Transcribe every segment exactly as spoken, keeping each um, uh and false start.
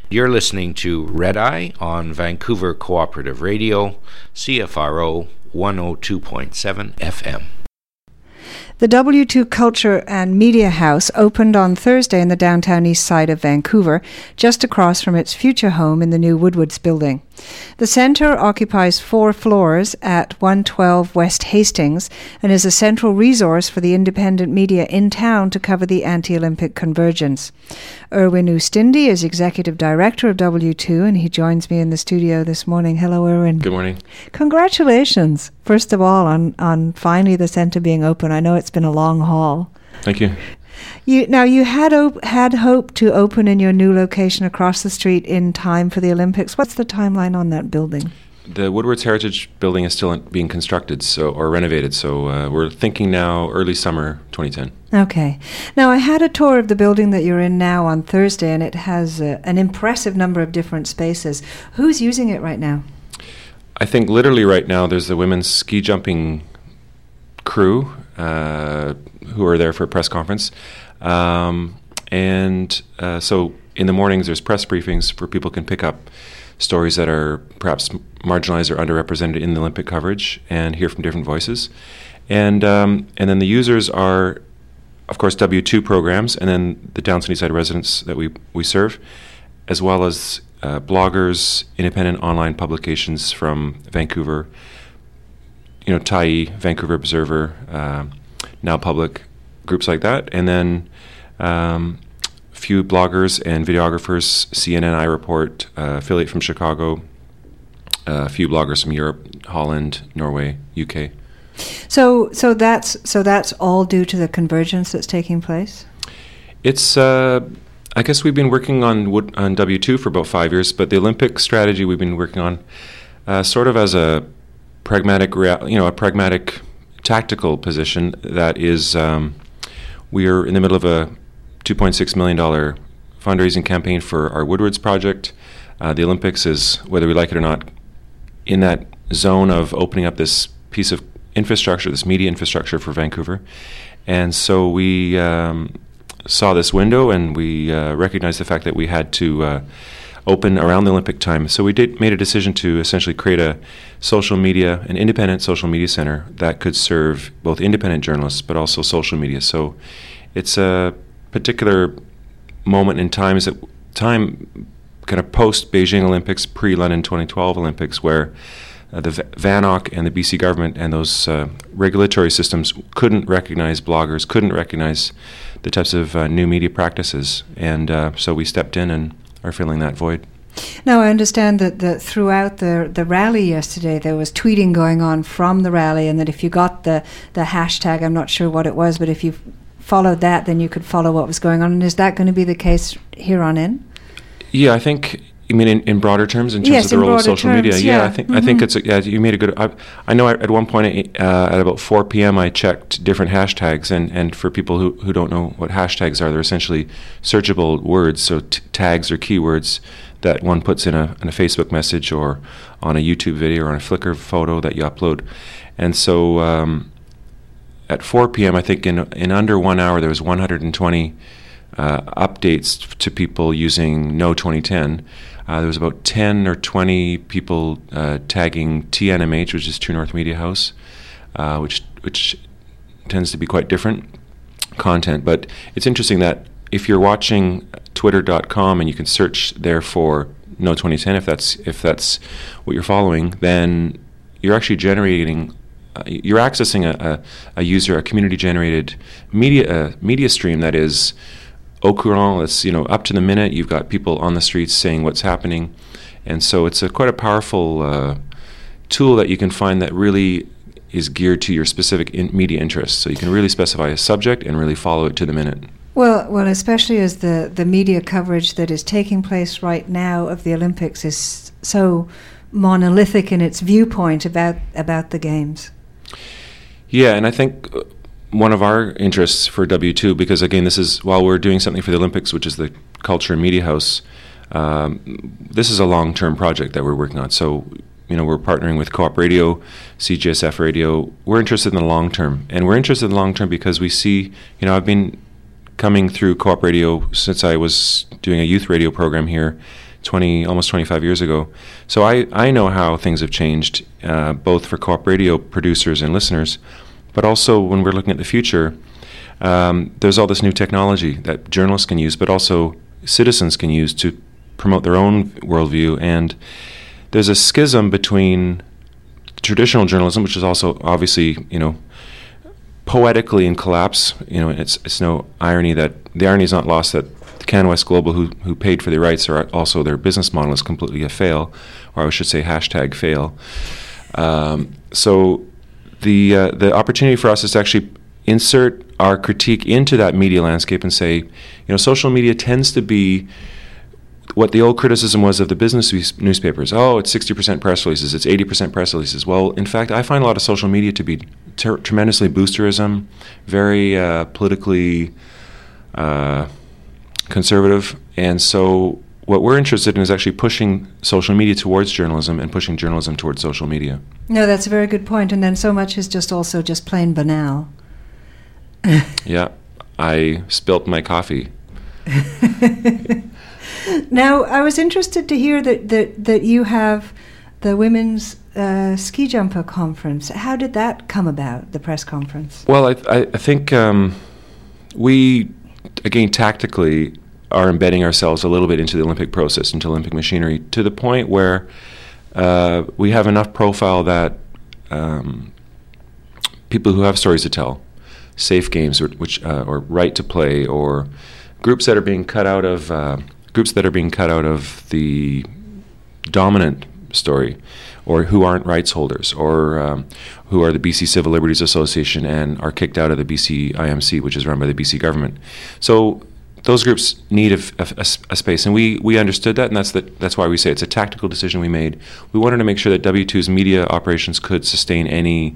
You're listening to Red Eye on Vancouver Cooperative Radio, C F R O one oh two point seven F M. The W two Culture and Media House opened on Thursday in the downtown east side of Vancouver, just across from its future home in the new Woodwards building. The centre occupies four floors at one twelve West Hastings and is a central resource for the independent media in town to cover the anti-Olympic convergence. Irwin Oostindie is Executive Director of W two, and he joins me in the studio this morning. Hello, Irwin. Good morning. Congratulations, first of all, on, on finally the centre being open. I know it's been a long haul. Thank you. You now you had op- had hoped to open in your new location across the street in time for the Olympics. What's the timeline on that building? The Woodwards Heritage Building is still being constructed, so or renovated. So uh, we're thinking now early summer twenty ten. Okay. Now I had a tour of the building that you're in now on Thursday, and it has uh, an impressive number of different spaces. Who's using it right now? I think literally right now there's the women's ski jumping crew uh, who are there for a press conference. Um, and uh, so in the mornings there's press briefings where people can pick up stories that are perhaps marginalized or underrepresented in the Olympic coverage and hear from different voices. And um, and then the users are, of course, W two programs and then the Down Sunnyside residents that we, we serve, as well as uh, bloggers, independent online publications from Vancouver, you know, Tyee, Vancouver Observer, uh, Now Public, groups like that, and then um, a few bloggers and videographers, C N N, iReport, uh, affiliate from Chicago, uh, a few bloggers from Europe, Holland, Norway, U K. So, so that's so that's all due to the convergence that's taking place? It's, uh, I guess we've been working on Wood, on W two for about five years, but the Olympic strategy we've been working on uh, sort of as a pragmatic, rea- you know, a pragmatic tactical position that is, um, we are in the middle of a two point six million dollars fundraising campaign for our Woodwards project. Uh, the Olympics is, whether we like it or not, in that zone of opening up this piece of infrastructure, this media infrastructure for Vancouver. And so we um, saw this window and we uh, recognized the fact that we had to uh, open around the Olympic time. So we did made a decision to essentially create a social media, an independent social media center that could serve both independent journalists but also social media. So it's a particular moment in time, is that time kind of post Beijing Olympics, pre-London twenty twelve Olympics, where uh, the v- VANOC and the B C government and those uh, regulatory systems couldn't recognize bloggers, couldn't recognize the types of uh, new media practices. And uh, so we stepped in and are filling that void. Now, I understand that, that throughout the the rally yesterday, there was tweeting going on from the rally, and that if you got the, the hashtag, I'm not sure what it was, but if you followed that, then you could follow what was going on. And is that going to be the case here on in? Yeah, I think, you mean in, in broader terms, in terms yes, of the role of social terms, media? Yeah, yeah I think mm-hmm. I think it's, a, yeah, you made a good, I, I know at one point uh, at about four p.m. I checked different hashtags, and, and for people who, who don't know what hashtags are, they're essentially searchable words, so t- tags or keywords that one puts in a, in a Facebook message or on a YouTube video or on a Flickr photo that you upload. And so um, at four p.m., I think in in under one hour, there was one hundred twenty uh, updates to people using No twenty ten. Uh, there was about ten or twenty people uh, tagging T N M H, which is True North Media House, uh, which which tends to be quite different content. But it's interesting that if you're watching twitter dot com and you can search there for No twenty ten, if that's if that's what you're following, then you're actually generating, uh, you're accessing a, a, a user, a community-generated media uh, media stream that is au courant. It's, you know, up to the minute. You've got people on the streets saying what's happening, and so it's a quite a powerful uh, tool that you can find that really is geared to your specific in media interests. So you can really specify a subject and really follow it to the minute. Well, well, especially as the, the media coverage that is taking place right now of the Olympics is so monolithic in its viewpoint about about the games. Yeah, and I think one of our interests for W two, because again, this is, while we're doing something for the Olympics, which is the Culture and Media House, um, this is a long-term project that we're working on. So, you know, we're partnering with Co-op Radio, C G S F Radio. We're interested in the long term, and we're interested in the long term because we see, you know, I've been coming through Co-op Radio since I was doing a youth radio program here twenty, almost twenty-five years ago. So I, I know how things have changed, uh, both for co-op radio producers and listeners, but also when we're looking at the future, um, there's all this new technology that journalists can use, but also citizens can use to promote their own worldview. And there's a schism between traditional journalism, which is also obviously, you know, poetically in collapse. You know, it's it's no irony that the irony is not lost that CanWest Global, who who paid for the rights, are also their business model is completely a fail, or I should say hashtag fail. Um, so the uh, the opportunity for us is to actually insert our critique into that media landscape and say, you know, social media tends to be what the old criticism was of the business newspapers. Oh, it's sixty percent press releases, it's eighty percent press releases. Well, in fact, I find a lot of social media to be ter- tremendously boosterism, very uh, politically uh, conservative. And so what we're interested in is actually pushing social media towards journalism and pushing journalism towards social media. No, that's a very good point. And then so much is just also just plain banal. Yeah, I spilt my coffee. Now, I was interested to hear that, that, that you have the Women's uh, Ski Jumper Conference. How did that come about, the press conference? Well, I, I, I think um, we, again, tactically are embedding ourselves a little bit into the Olympic process, into Olympic machinery, to the point where uh, we have enough profile that um, people who have stories to tell, safe games, or, which uh, or right to play, or groups that are being cut out of uh, groups that are being cut out of the dominant story, or who aren't rights holders, or um, who are the B C Civil Liberties Association and are kicked out of the B C I M C, which is run by the B C government. So those groups need a, a, a space, and we, we understood that, and that's the, that's why we say it's a tactical decision we made. We wanted to make sure that W two's media operations could sustain any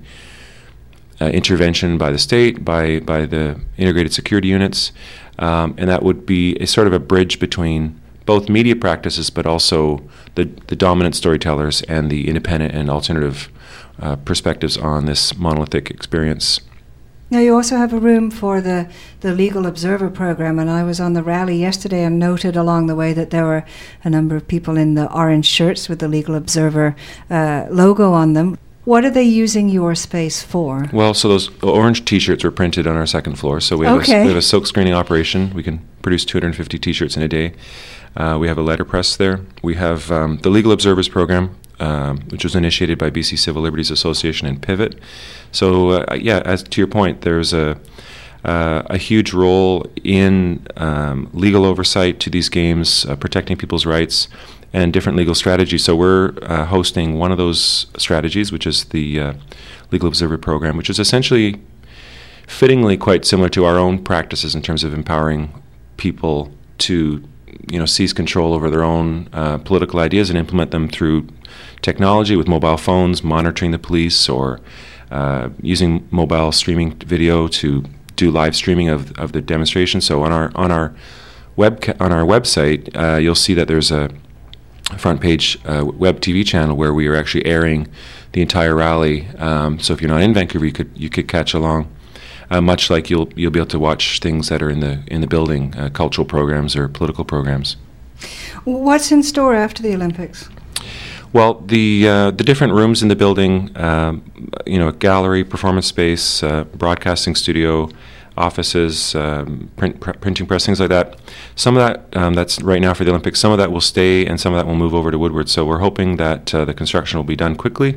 uh, intervention by the state, by by the integrated security units, um, and that would be a sort of a bridge between both media practices, but also the, the dominant storytellers and the independent and alternative uh, perspectives on this monolithic experience. Now, you also have a room for the, the Legal Observer program, and I was on the rally yesterday and noted along the way that there were a number of people in the orange shirts with the Legal Observer uh, logo on them. What are they using your space for? Well, so those orange T-shirts were printed on our second floor. So we have, okay. a, we have a silk screening operation. We can produce two hundred fifty T-shirts in a day. Uh, we have a letterpress there. We have um, the Legal Observers program, um, which was initiated by B C Civil Liberties Association and Pivot. So, uh, yeah, as to your point, there's a uh, a huge role in um, legal oversight to these games, uh, protecting people's rights, and different legal strategies. So we're uh, hosting one of those strategies, which is the uh, Legal Observer program, which is essentially fittingly quite similar to our own practices in terms of empowering people to, you know, seize control over their own uh, political ideas and implement them through technology with mobile phones, monitoring the police, or uh, using mobile streaming video to do live streaming of of the demonstration. So on our on our web ca- on our website, uh, you'll see that there's a front page uh, web T V channel where we are actually airing the entire rally. Um, so if you're not in Vancouver, you could you could catch along. Uh, much like you'll you'll be able to watch things that are in the in the building, uh, cultural programs or political programs. What's in store after the Olympics? Well, the uh, the different rooms in the building, um, you know, gallery, performance space, uh, broadcasting studio, offices, um, print, pr- printing press, things like that. Some of that um, that's right now for the Olympics. Some of that will stay, and some of that will move over to Woodward. So we're hoping that uh, the construction will be done quickly.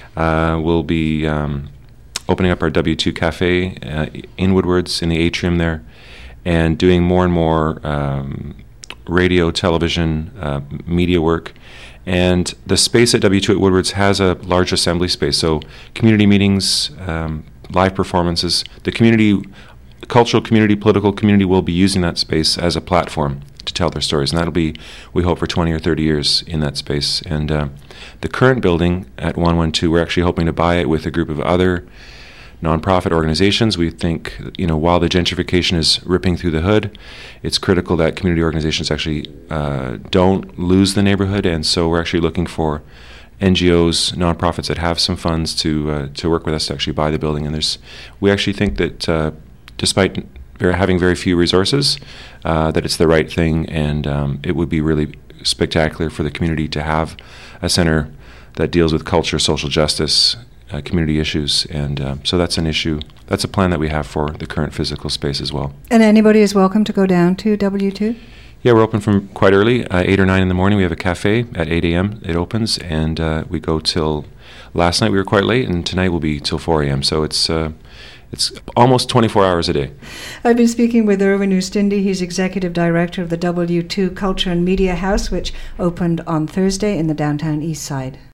Uh, we'll be um, opening up our W two Cafe uh, in Woodwards in the atrium there, and doing more and more um, radio, television, uh, media work. And the space at W two at Woodwards has a large assembly space, so community meetings, um, live performances. The community, cultural community, political community will be using that space as a platform to tell their stories, and that'll be, we hope, for twenty or thirty years in that space. And uh, the current building at one one two, we're actually hoping to buy it with a group of other nonprofit organizations. We think, you know, while the gentrification is ripping through the hood, it's critical that community organizations actually uh, don't lose the neighborhood, and so we're actually looking for N G Os, nonprofits that have some funds to uh, to work with us to actually buy the building. And there's, we actually think that uh, despite very, having very few resources, uh, that it's the right thing, and um, it would be really spectacular for the community to have a center that deals with culture, social justice, uh, community issues, and uh, so that's an issue. That's a plan that we have for the current physical space as well. And anybody is welcome to go down to W two? Yeah, we're open from quite early, uh, eight or nine in the morning. We have a cafe at eight a.m. It opens, and uh, we go till, last night we were quite late, and tonight will be till four a.m. So it's uh, it's almost twenty-four hours a day. I've been speaking with Irwin Oostindi. He's Executive Director of the W two Culture and Media House, which opened on Thursday in the downtown East Side.